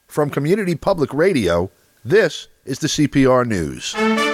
From Community Public Radio, this is the CPR News.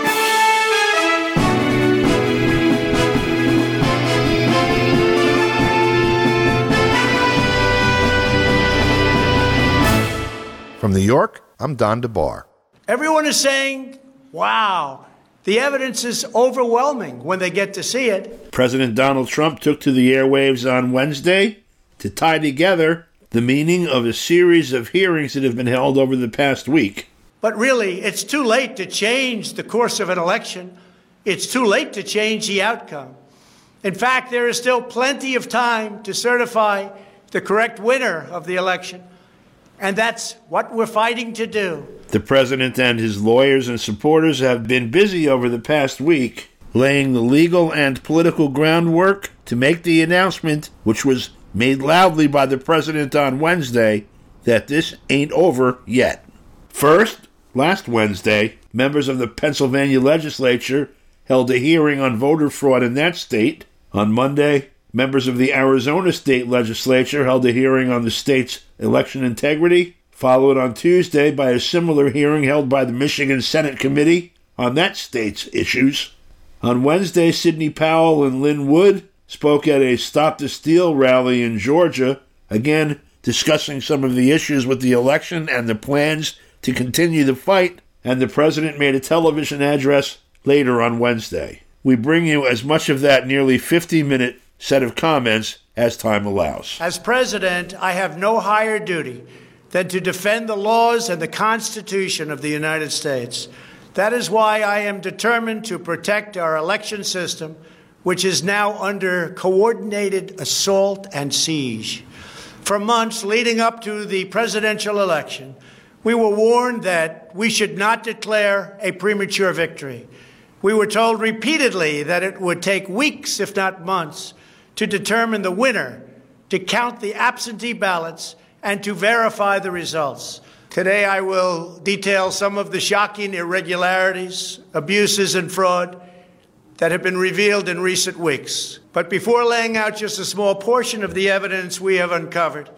From New York, I'm Don DeBar. Everyone is saying, wow, the evidence is overwhelming when they get to see it. President Donald Trump took to the airwaves on Wednesday to tie together the meaning of a series of hearings that have been held over the past week. But really, it's too late to change the course of an election. It's too late to change the outcome. In fact, there is still plenty of time to certify the correct winner of the election. And that's what we're fighting to do. The president and his lawyers and supporters have been busy over the past week laying the legal and political groundwork to make the announcement, which was made loudly by the president on Wednesday, that this ain't over yet. First, last Wednesday, members of the Pennsylvania legislature held a hearing on voter fraud in that state. On Monday, members of the Arizona state legislature held a hearing on the state's election integrity, followed on Tuesday by a similar hearing held by the Michigan Senate Committee on that state's issues. On Wednesday, Sidney Powell and Lynn Wood spoke at a Stop the Steal rally in Georgia, again discussing some of the issues with the election and the plans to continue the fight, and the president made a television address later on Wednesday. We bring you as much of that nearly 50-minute set of comments as time allows. As president, I have no higher duty than to defend the laws and the Constitution of the United States. That is why I am determined to protect our election system, which is now under coordinated assault and siege. For months leading up to the presidential election, we were warned that we should not declare a premature victory. We were told repeatedly that it would take weeks, if not months, to determine the winner, to count the absentee ballots, and to verify the results. Today I will detail some of the shocking irregularities, abuses, and fraud that have been revealed in recent weeks. But before laying out just a small portion of the evidence we have uncovered,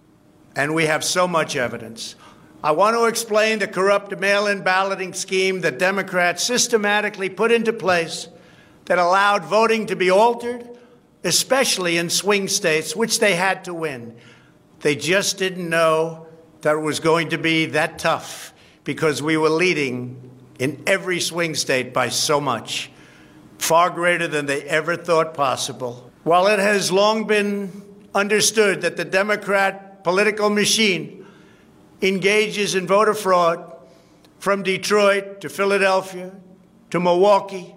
and we have so much evidence, I want to explain the corrupt mail-in balloting scheme that Democrats systematically put into place that allowed voting to be altered, especially in swing states, which they had to win. They just didn't know that it was going to be that tough because we were leading in every swing state by so much, far greater than they ever thought possible. While it has long been understood that the Democrat political machine engages in voter fraud from Detroit to Philadelphia to Milwaukee,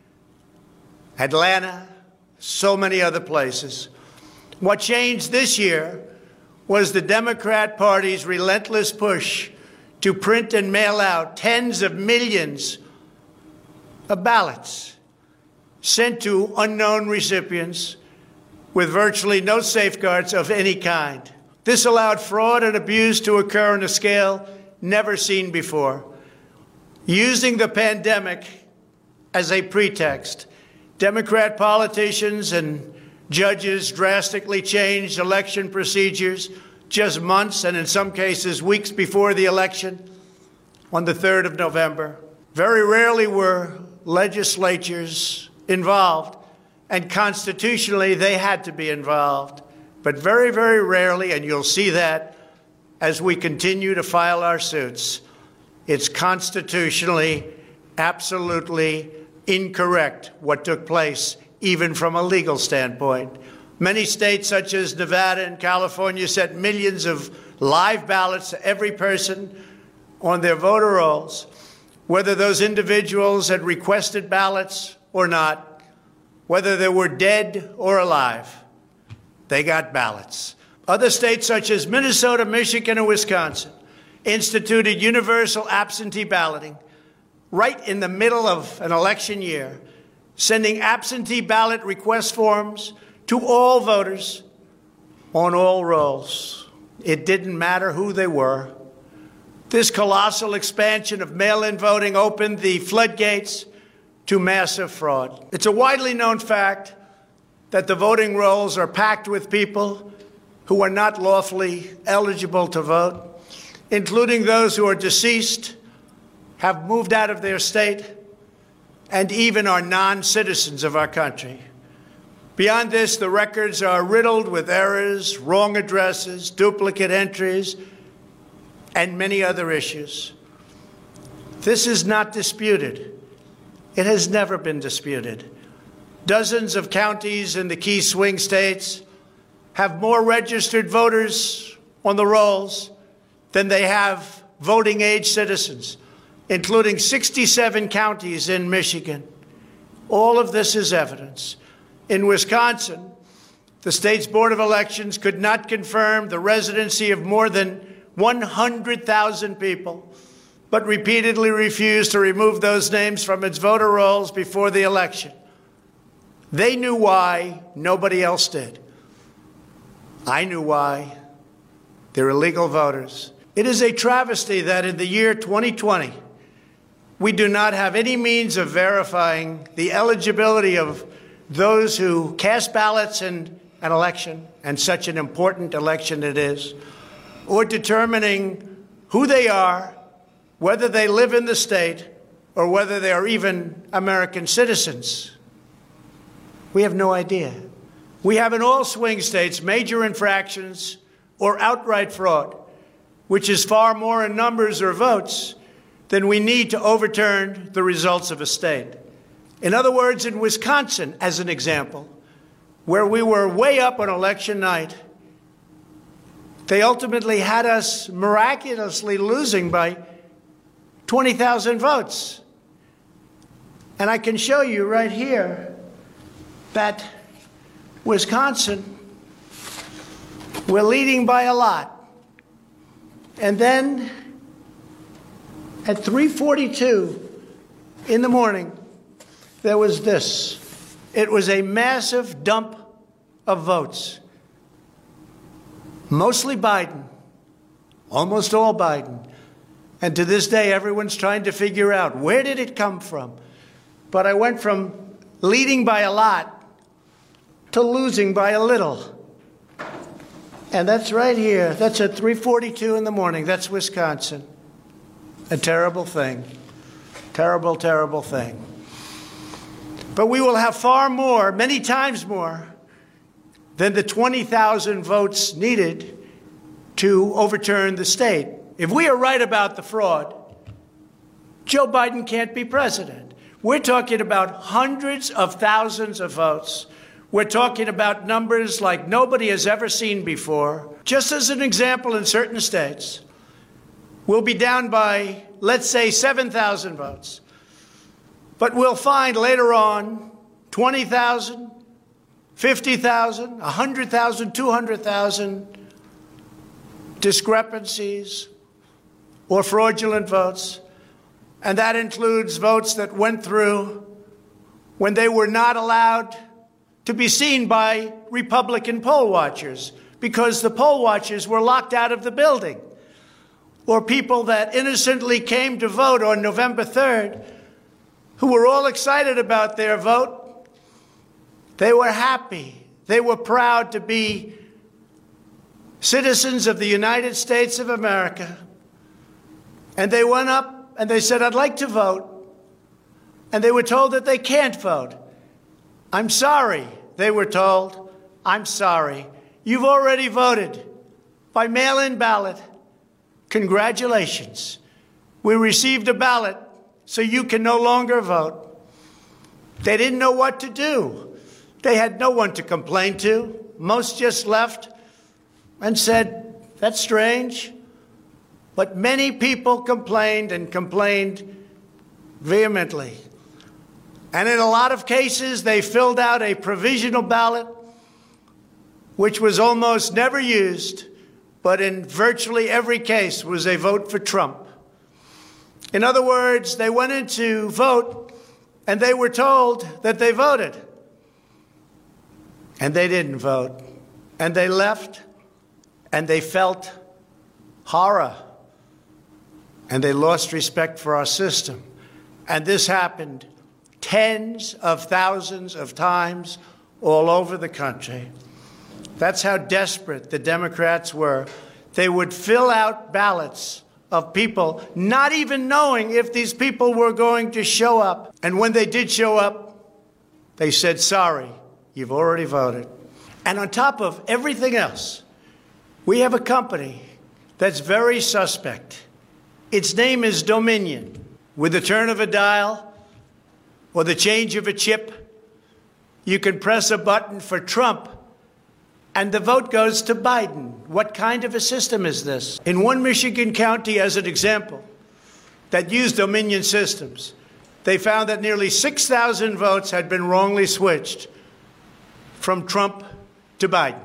Atlanta, so many other places. What changed this year was the Democrat Party's relentless push to print and mail out tens of millions of ballots sent to unknown recipients with virtually no safeguards of any kind. This allowed fraud and abuse to occur on a scale never seen before. Using the pandemic as a pretext, Democrat politicians and judges drastically changed election procedures just months and in some cases weeks before the election on the 3rd of November. Very rarely were legislatures involved, and constitutionally they had to be involved. But very, very rarely, and you'll see that as we continue to file our suits, it's constitutionally absolutely incorrect what took place, even from a legal standpoint. Many states, such as Nevada and California, sent millions of live ballots to every person on their voter rolls, whether those individuals had requested ballots or not, whether they were dead or alive. They got ballots. Other states, such as Minnesota, Michigan, and Wisconsin, instituted universal absentee balloting right in the middle of an election year, sending absentee ballot request forms to all voters on all rolls. It didn't matter who they were. This colossal expansion of mail-in voting opened the floodgates to massive fraud. It's a widely known fact that the voting rolls are packed with people who are not lawfully eligible to vote. including those who are deceased, have moved out of their state, and even are non-citizens of our country. Beyond this, the records are riddled with errors, wrong addresses, duplicate entries, and many other issues. This is not disputed. It has never been disputed. Dozens of counties in the key swing states have more registered voters on the rolls than they have voting-age citizens, including 67 counties in Michigan. All of this is evidence. In Wisconsin, the state's Board of Elections could not confirm the residency of more than 100,000 people, but repeatedly refused to remove those names from its voter rolls before the election. They knew why, nobody else did. I knew why. They're illegal voters. It is a travesty that in the year 2020, we do not have any means of verifying the eligibility of those who cast ballots in an election, and such an important election it is, or determining who they are, whether they live in the state, or whether they are even American citizens. We have no idea. We have in all swing states major infractions or outright fraud, which is far more in numbers or votes than we need to overturn the results of a state. In other words, in Wisconsin, as an example, where we were way up on election night, they ultimately had us miraculously losing by 20,000 votes. And I can show you right here that Wisconsin, we're leading by a lot. And then at 3:42 in the morning, there was this. It was a massive dump of votes. Mostly Biden, almost all Biden. And to this day, everyone's trying to figure out, where did it come from? But I went from leading by a lot to losing by a little. And that's right here. That's at 3:42 in the morning. That's Wisconsin. A terrible thing. Terrible, terrible thing. But we will have far more, many times more, than the 20,000 votes needed to overturn the state. If we are right about the fraud, Joe Biden can't be president. We're talking about hundreds of thousands of votes. We're talking about numbers like nobody has ever seen before. Just as an example, in certain states, we'll be down by, let's say, 7,000 votes. But we'll find later on 20,000, 50,000, 100,000, 200,000 discrepancies or fraudulent votes. And that includes votes that went through when they were not allowed to be seen by Republican poll watchers because the poll watchers were locked out of the building. Or people that innocently came to vote on November 3rd who were all excited about their vote. They were happy. They were proud to be citizens of the United States of America. And they went up and they said, I'd like to vote. And they were told that they can't vote. I'm sorry, they were told. I'm sorry. You've already voted by mail-in ballot. Congratulations. We received a ballot, so you can no longer vote. They didn't know what to do. They had no one to complain to. Most just left and said, that's strange. But many people complained and complained vehemently. And in a lot of cases, they filled out a provisional ballot, which was almost never used, but in virtually every case was a vote for Trump. In other words, they went in to vote, and they were told that they voted. And they didn't vote. And they left, and they felt horror. And they lost respect for our system. And this happened tens of thousands of times all over the country. That's how desperate the Democrats were. they would fill out ballots of people not even knowing if these people were going to show up. And when they did show up, they said, sorry, you've already voted. And on top of everything else, we have a company that's very suspect. Its name is Dominion. With the turn of a dial or the change of a chip, you can press a button for Trump and the vote goes to Biden. What kind of a system is this? In one Michigan county, as an example, that used Dominion systems, they found that nearly 6,000 votes had been wrongly switched from Trump to Biden.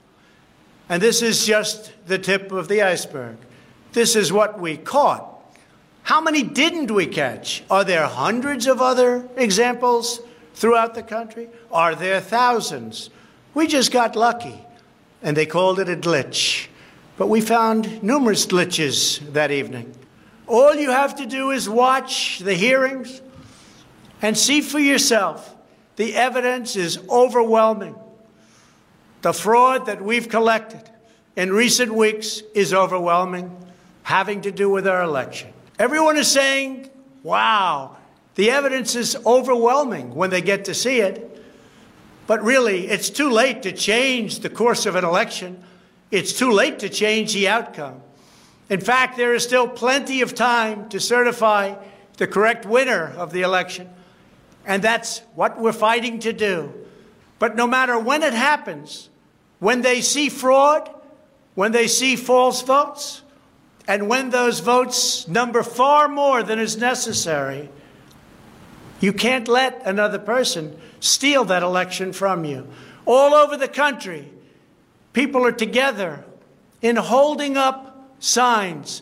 And this is just the tip of the iceberg. This is what we caught. How many didn't we catch? Are there hundreds of other examples throughout the country? Are there thousands? We just got lucky, and they called it a glitch. But we found numerous glitches that evening. All you have to do is watch the hearings and see for yourself. The evidence is overwhelming. The fraud that we've collected in recent weeks is overwhelming, having to do with our election. Everyone is saying, wow, the evidence is overwhelming when they get to see it. But really, it's too late to change the course of an election. It's too late to change the outcome. In fact, there is still plenty of time to certify the correct winner of the election. And that's what we're fighting to do. But no matter when it happens, when they see fraud, when they see false votes, and when those votes number far more than is necessary, you can't let another person steal that election from you. All over the country, people are together in holding up signs,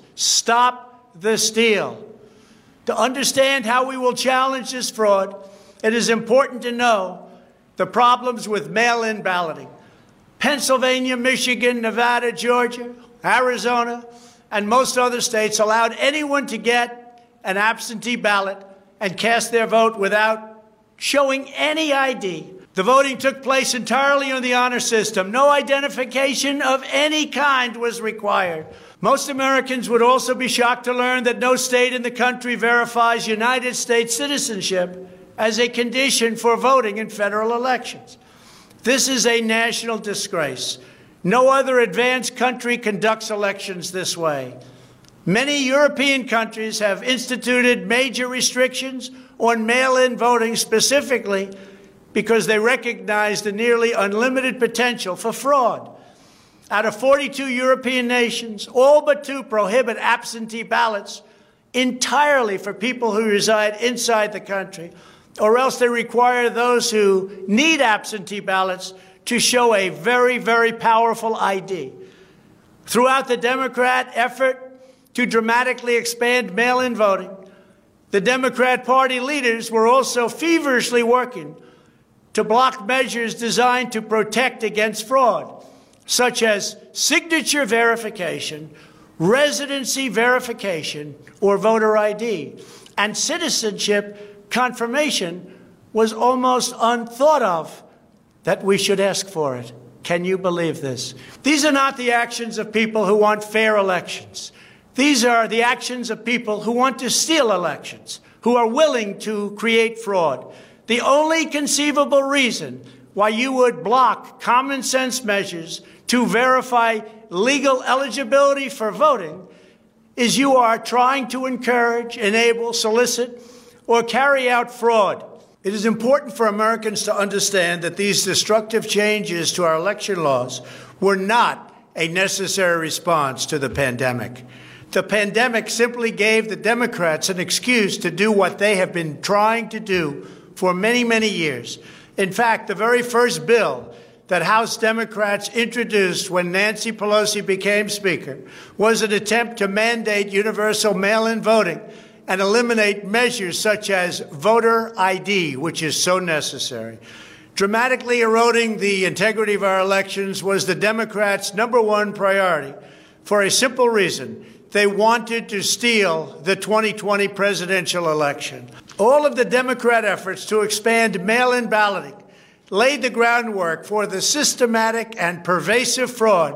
stop the steal. To understand how we will challenge this fraud, it is important to know the problems with mail-in balloting. Pennsylvania, Michigan, Nevada, Georgia, Arizona, and most other states allowed anyone to get an absentee ballot and cast their vote without showing any ID. The voting took place entirely on the honor system. No identification of any kind was required. Most Americans would also be shocked to learn that no state in the country verifies United States citizenship as a condition for voting in federal elections. This is a national disgrace. No other advanced country conducts elections this way. Many European countries have instituted major restrictions on mail-in voting specifically because they recognize the nearly unlimited potential for fraud. Out of 42 European nations, all but 2 prohibit absentee ballots entirely for people who reside inside the country, or else they require those who need absentee ballots to show a very, very powerful ID. Throughout the Democrat effort to dramatically expand mail-in voting, the Democrat Party leaders were also feverishly working to block measures designed to protect against fraud, such as signature verification, residency verification, or voter ID. And citizenship confirmation was almost unthought of, that we should ask for it. Can you believe this? These are not the actions of people who want fair elections. These are the actions of people who want to steal elections, who are willing to create fraud. The only conceivable reason why you would block common sense measures to verify legal eligibility for voting is you are trying to encourage, enable, solicit, or carry out fraud. It is important for Americans to understand that these destructive changes to our election laws were not a necessary response to the pandemic. The pandemic simply gave the Democrats an excuse to do what they have been trying to do for many, many years. In fact, the very first bill that House Democrats introduced when Nancy Pelosi became Speaker was an attempt to mandate universal mail-in voting and eliminate measures such as voter ID, which is so necessary. Dramatically eroding the integrity of our elections was the Democrats' #1 priority for a simple reason. They wanted to steal the 2020 presidential election. All of the Democrat efforts to expand mail-in balloting laid the groundwork for the systematic and pervasive fraud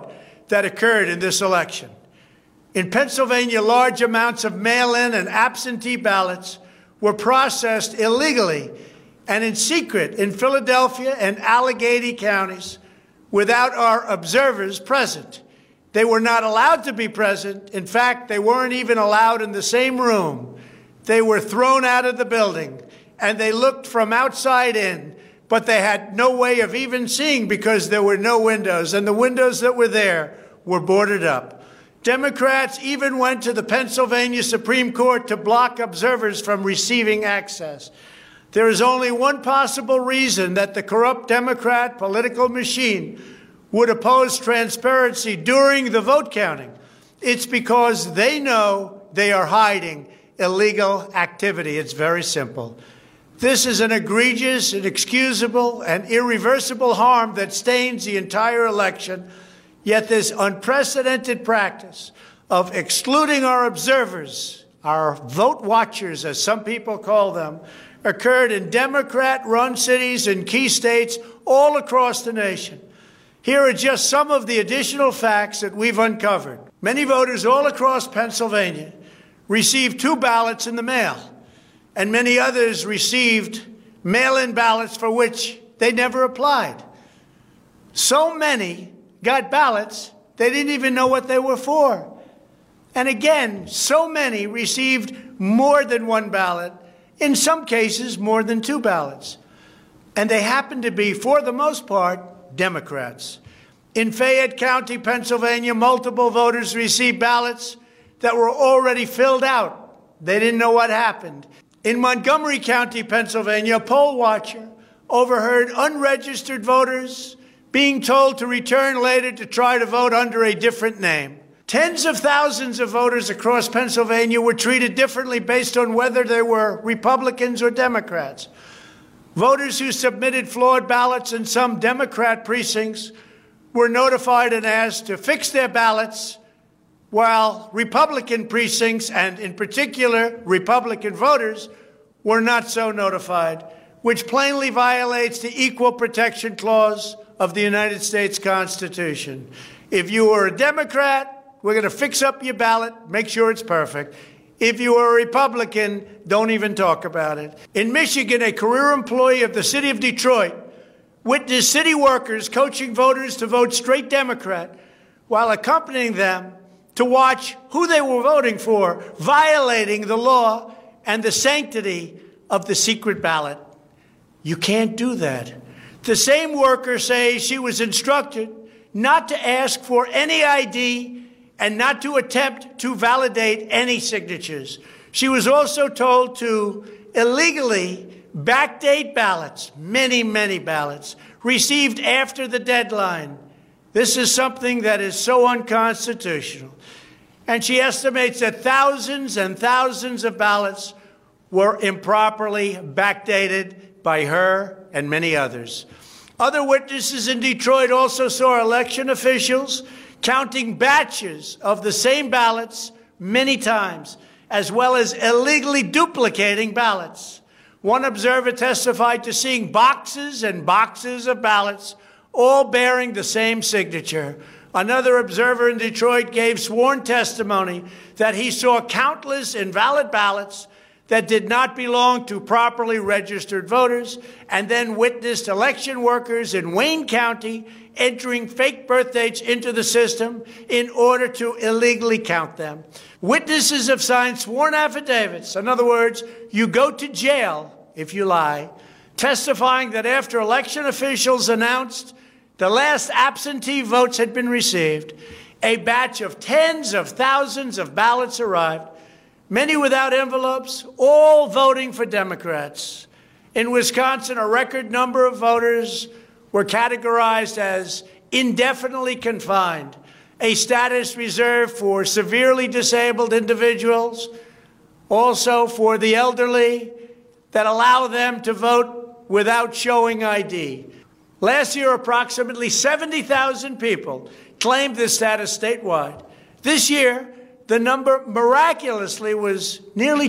that occurred in this election. In Pennsylvania, large amounts of mail-in and absentee ballots were processed illegally and in secret in Philadelphia and Allegheny counties without our observers present. They were not allowed to be present. In fact, they weren't even allowed in the same room. They were thrown out of the building, and they looked from outside in, but they had no way of even seeing because there were no windows, and the windows that were there were boarded up. Democrats even went to the Pennsylvania Supreme Court to block observers from receiving access. There is only one possible reason that the corrupt Democrat political machine would oppose transparency during the vote counting. It's because they know they are hiding illegal activity. It's very simple. This is an egregious, inexcusable, and irreversible harm that stains the entire election. Yet this unprecedented practice of excluding our observers, our vote watchers, as some people call them, occurred in Democrat-run cities and key states all across the nation. Here are just some of the additional facts that we've uncovered. Many voters all across Pennsylvania received 2 ballots in the mail, and many others received mail-in ballots for which they never applied. So many got ballots, they didn't even know what they were for. And again, so many received more than 1 ballot, in some cases more than 2 ballots. And they happened to be, for the most part, Democrats. In Fayette County, Pennsylvania, multiple voters received ballots that were already filled out. They didn't know what happened. In Montgomery County, Pennsylvania, a poll watcher overheard unregistered voters being told to return later to try to vote under a different name. Tens of thousands of voters across Pennsylvania were treated differently based on whether they were Republicans or Democrats. Voters who submitted flawed ballots in some Democrat precincts were notified and asked to fix their ballots, while Republican precincts, and in particular Republican voters, were not so notified, which plainly violates the Equal Protection Clause of the United States Constitution. If you are a Democrat, we're going to fix up your ballot, make sure it's perfect. If you are a Republican, don't even talk about it. In Michigan, a career employee of the city of Detroit witnessed city workers coaching voters to vote straight Democrat while accompanying them to watch who they were voting for, violating the law and the sanctity of the secret ballot. You can't do that. The same worker says she was instructed not to ask for any ID and not to attempt to validate any signatures. She was also told to illegally backdate ballots, many, many ballots, received after the deadline. This is something that is so unconstitutional. And she estimates that thousands and thousands of ballots were improperly backdated by her and many others. Other witnesses in Detroit also saw election officials counting batches of the same ballots many times, as well as illegally duplicating ballots. One observer testified to seeing boxes and boxes of ballots, all bearing the same signature. Another observer in Detroit gave sworn testimony that he saw countless invalid ballots that did not belong to properly registered voters, and then witnessed election workers in Wayne County entering fake birth dates into the system in order to illegally count them. Witnesses have signed sworn affidavits. In other words, you go to jail if you lie, testifying that after election officials announced the last absentee votes had been received, a batch of tens of thousands of ballots arrived, many without envelopes, all voting for Democrats. In Wisconsin, a record number of voters were categorized as indefinitely confined, a status reserved for severely disabled individuals, also for the elderly, that allow them to vote without showing ID. Last year, approximately 70,000 people claimed this status statewide. This year, the number miraculously was nearly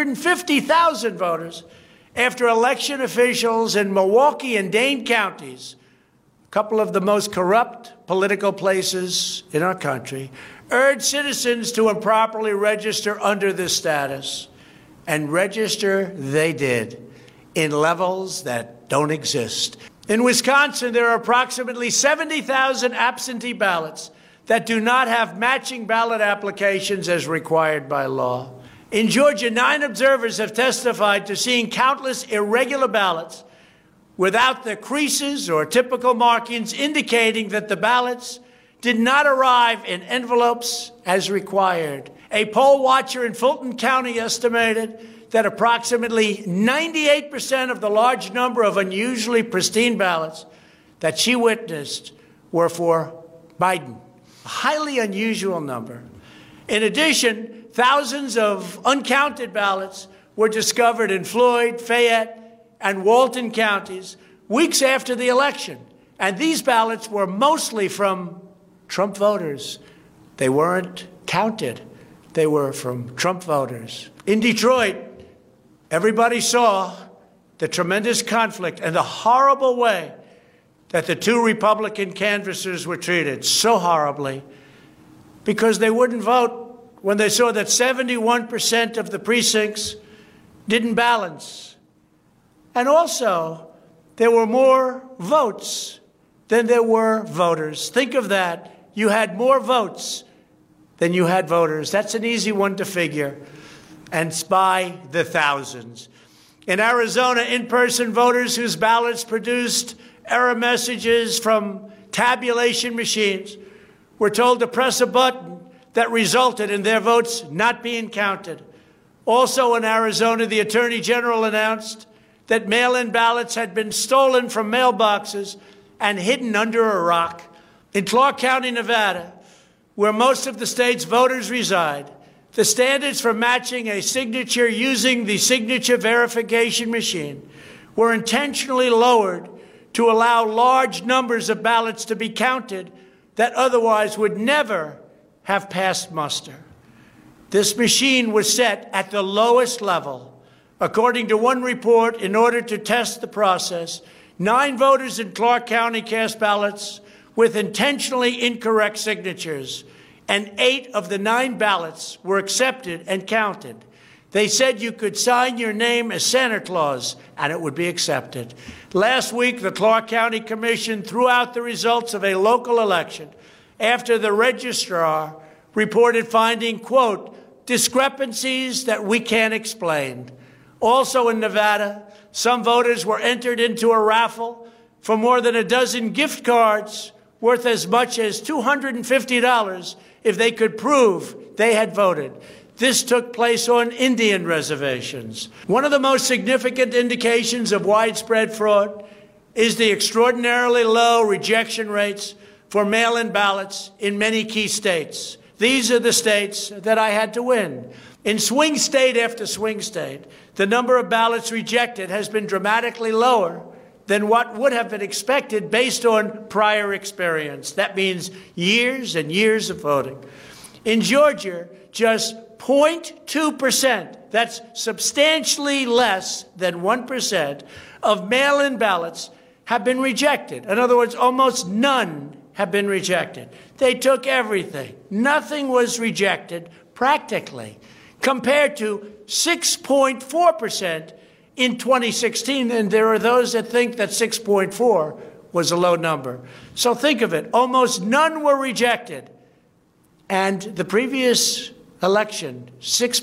250,000 voters after election officials in Milwaukee and Dane counties couple of the most corrupt political places in our country, urged citizens to improperly register under this status. And register they did in levels that don't exist. In Wisconsin, there are approximately 70,000 absentee ballots that do not have matching ballot applications as required by law. In Georgia, 9 observers have testified to seeing countless irregular ballots without the creases or typical markings indicating that the ballots did not arrive in envelopes as required. A poll watcher in Fulton County estimated that approximately 98% of the large number of unusually pristine ballots that she witnessed were for Biden. A highly unusual number. In addition, thousands of uncounted ballots were discovered in Floyd, Fayette, and Walton counties weeks after the election. And these ballots were mostly from Trump voters. They weren't counted. They were from Trump voters. In Detroit, everybody saw the tremendous conflict and the horrible way that the 2 Republican canvassers were treated, so horribly, because they wouldn't vote when they saw that 71% of the precincts didn't balance. And also, there were more votes than there were voters. Think of that. You had more votes than you had voters. That's an easy one to figure. And by the thousands. In Arizona, in-person voters whose ballots produced error messages from tabulation machines were told to press a button that resulted in their votes not being counted. Also in Arizona, the Attorney General announced that mail-in ballots had been stolen from mailboxes and hidden under a rock. In Clark County, Nevada, where most of the state's voters reside, the standards for matching a signature using the signature verification machine were intentionally lowered to allow large numbers of ballots to be counted that otherwise would never have passed muster. This machine was set at the lowest level. According to one report, in order to test the process, 9 voters in Clark County cast ballots with intentionally incorrect signatures, and 8 of the 9 ballots were accepted and counted. They said you could sign your name as Santa Claus, and it would be accepted. Last week, the Clark County Commission threw out the results of a local election after the registrar reported finding, quote, discrepancies that we can't explain. Also in Nevada, some voters were entered into a raffle for more than a dozen gift cards worth as much as $250 if they could prove they had voted. This took place on Indian reservations. One of the most significant indications of widespread fraud is the extraordinarily low rejection rates for mail-in ballots in many key states. These are the states that I had to win. In swing state after swing state, the number of ballots rejected has been dramatically lower than what would have been expected based on prior experience. That means years and years of voting. In Georgia, just 0.2%, that's substantially less than 1%, of mail-in ballots have been rejected. In other words, almost none have been rejected. They took everything. Nothing was rejected practically, compared to 6.4% in 2016, and there are those that think that 6.4 was a low number. So think of it. Almost none were rejected. And the previous election,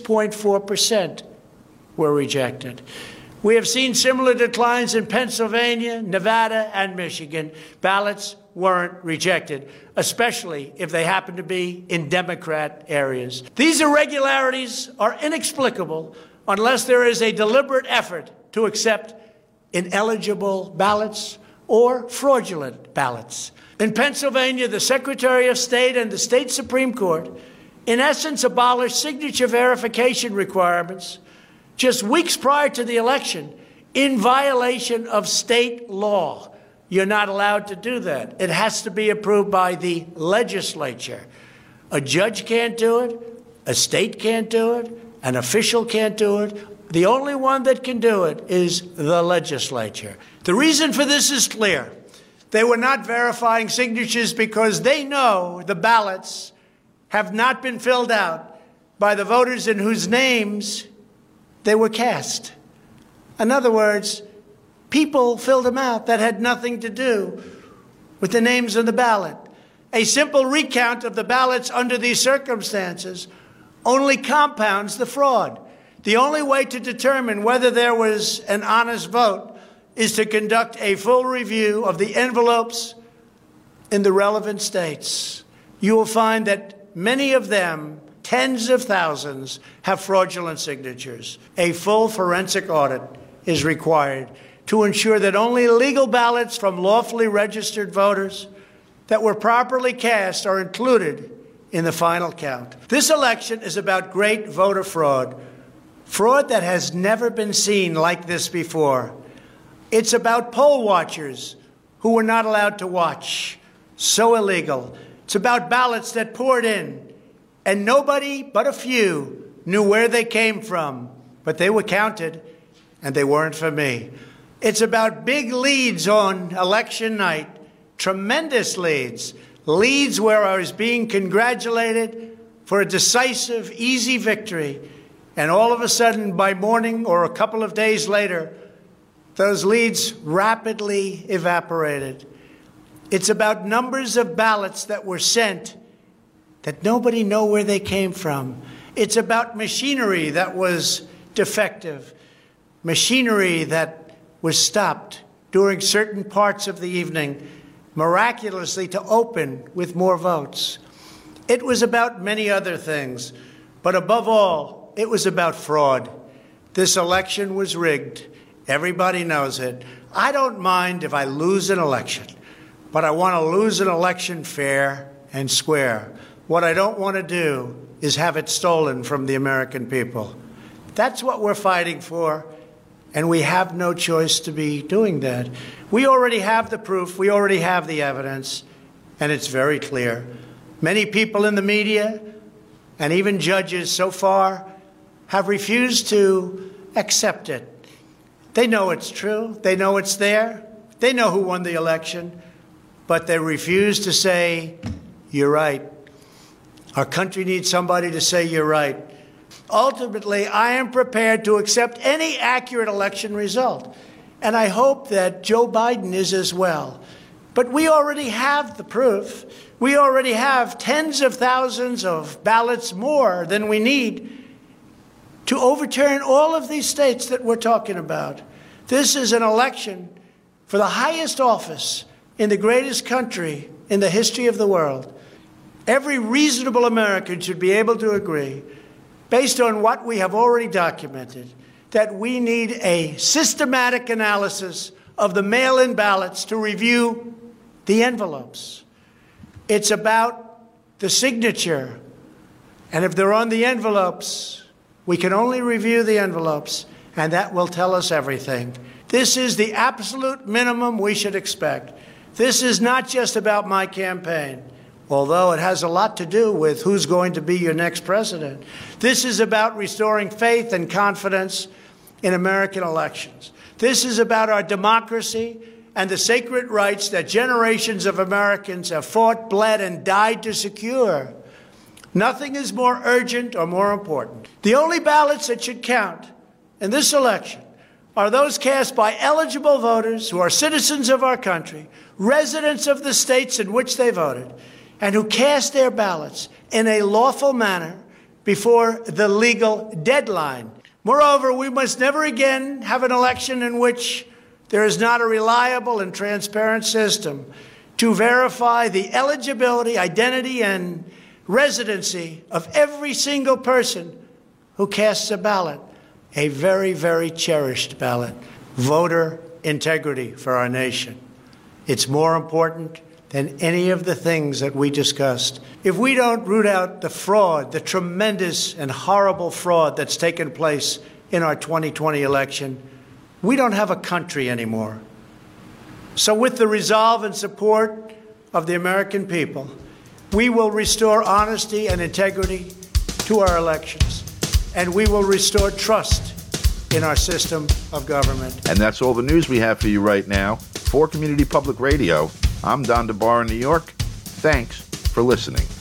6.4% were rejected. We have seen similar declines in Pennsylvania, Nevada, and Michigan. Ballots weren't rejected, especially if they happen to be in Democrat areas. These irregularities are inexplicable unless there is a deliberate effort to accept ineligible ballots or fraudulent ballots. In Pennsylvania, the Secretary of State and the state Supreme Court, in essence, abolished signature verification requirements just weeks prior to the election in violation of state law. You're not allowed to do that. It has to be approved by the legislature. A judge can't do it. A state can't do it. An official can't do it. The only one that can do it is the legislature. The reason for this is clear. They were not verifying signatures because they know the ballots have not been filled out by the voters in whose names they were cast. In other words, people filled them out that had nothing to do with the names on the ballot. A simple recount of the ballots under these circumstances only compounds the fraud. The only way to determine whether there was an honest vote is to conduct a full review of the envelopes in the relevant states. You will find that many of them, tens of thousands, have fraudulent signatures. A full forensic audit is required to ensure that only legal ballots from lawfully registered voters that were properly cast are included in the final count. This election is about great voter fraud, fraud that has never been seen like this before. It's about poll watchers who were not allowed to watch. So illegal. It's about ballots that poured in, and nobody but a few knew where they came from, but they were counted, and they weren't for me. It's about big leads on election night, tremendous leads, leads where I was being congratulated for a decisive, easy victory, and all of a sudden, by morning or a couple of days later, those leads rapidly evaporated. It's about numbers of ballots that were sent that nobody knew where they came from. It's about machinery that was defective, machinery that was stopped during certain parts of the evening, miraculously to open with more votes. It was about many other things, but above all, it was about fraud. This election was rigged. Everybody knows it. I don't mind if I lose an election, but I want to lose an election fair and square. What I don't want to do is have it stolen from the American people. That's what we're fighting for, and we have no choice to be doing that. We already have the proof. We already have the evidence, and it's very clear. Many people in the media and even judges so far have refused to accept it. They know it's true. They know it's there. They know who won the election, but they refuse to say, you're right. Our country needs somebody to say you're right. Ultimately, I am prepared to accept any accurate election result, and I hope that Joe Biden is as well. But we already have the proof. We already have tens of thousands of ballots more than we need to overturn all of these states that we're talking about. This is an election for the highest office in the greatest country in the history of the world. Every reasonable American should be able to agree, based on what we have already documented, that we need a systematic analysis of the mail-in ballots to review the envelopes. It's about the signature. And if they're on the envelopes, we can only review the envelopes, and that will tell us everything. This is the absolute minimum we should expect. This is not just about my campaign, although it has a lot to do with who's going to be your next president. This is about restoring faith and confidence in American elections. This is about our democracy and the sacred rights that generations of Americans have fought, bled, and died to secure. Nothing is more urgent or more important. The only ballots that should count in this election are those cast by eligible voters who are citizens of our country, residents of the states in which they voted, and who cast their ballots in a lawful manner before the legal deadline. Moreover, we must never again have an election in which there is not a reliable and transparent system to verify the eligibility, identity, and residency of every single person who casts a ballot, a very, very cherished ballot. Voter integrity for our nation. It's more important than any of the things that we discussed. If we don't root out the fraud, the tremendous and horrible fraud that's taken place in our 2020 election, we don't have a country anymore. So with the resolve and support of the American people, we will restore honesty and integrity to our elections, and we will restore trust in our system of government. And that's all the news we have for you right now. For Community Public Radio, I'm Don DeBar in New York. Thanks for listening.